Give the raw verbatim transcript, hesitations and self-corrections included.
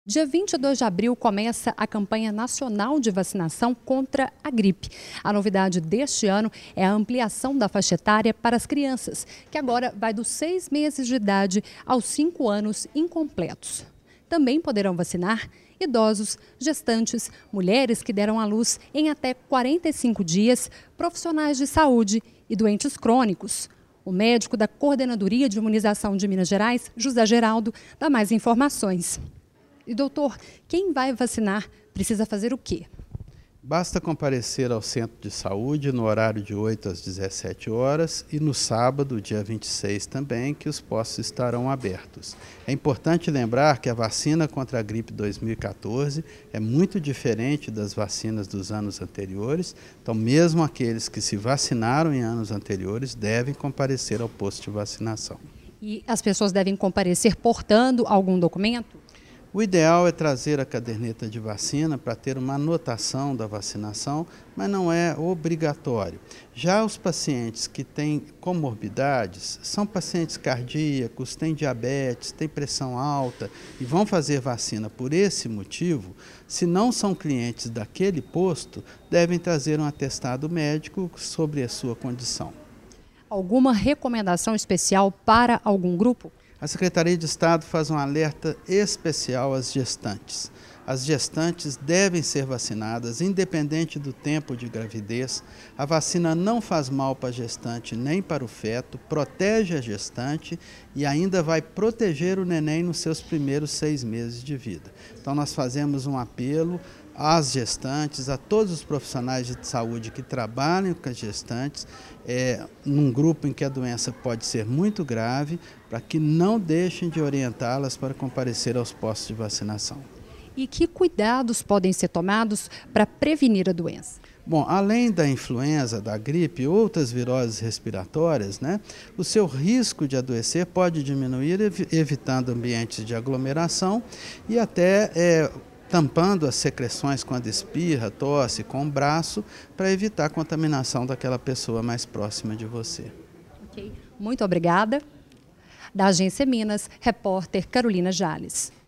Dia vinte e dois de abril começa a campanha nacional de vacinação contra a gripe. A novidade deste ano é a ampliação da faixa etária para as crianças, que agora vai dos seis meses de idade aos cinco anos incompletos. Também poderão vacinar idosos, gestantes, mulheres que deram à luz em até quarenta e cinco dias, profissionais de saúde e doentes crônicos. O médico da Coordenadoria de Imunização de Minas Gerais, José Geraldo, dá mais informações. E doutor, quem vai vacinar precisa fazer o quê? Basta comparecer ao centro de saúde no horário de oito às dezessete horas e no sábado, dia vinte e seis também, que os postos estarão abertos. É importante lembrar que a vacina contra a gripe dois mil e quatorze é muito diferente das vacinas dos anos anteriores, então mesmo aqueles que se vacinaram em anos anteriores devem comparecer ao posto de vacinação. E as pessoas devem comparecer portando algum documento? O ideal é trazer a caderneta de vacina para ter uma anotação da vacinação, mas não é obrigatório. Já os pacientes que têm comorbidades, são pacientes cardíacos, têm diabetes, têm pressão alta e vão fazer vacina por esse motivo, se não são clientes daquele posto, devem trazer um atestado médico sobre a sua condição. Alguma recomendação especial para algum grupo? A Secretaria de Estado faz um alerta especial às gestantes. As gestantes devem ser vacinadas, independente do tempo de gravidez. A vacina não faz mal para a gestante nem para o feto, protege a gestante e ainda vai proteger o neném nos seus primeiros seis meses de vida. Então nós fazemos um apelo às gestantes, a todos os profissionais de saúde que trabalham com as gestantes, é, num grupo em que a doença pode ser muito grave, para que não deixem de orientá-las para comparecer aos postos de vacinação. E que cuidados podem ser tomados para prevenir a doença? Bom, além da influenza, da gripe e outras viroses respiratórias, né, o seu risco de adoecer pode diminuir ev evitando ambientes de aglomeração e até é, tampando as secreções quando espirra, tosse, com o braço, para evitar a contaminação daquela pessoa mais próxima de você. Okay. Muito obrigada. Da Agência Minas, repórter Carolina Jales.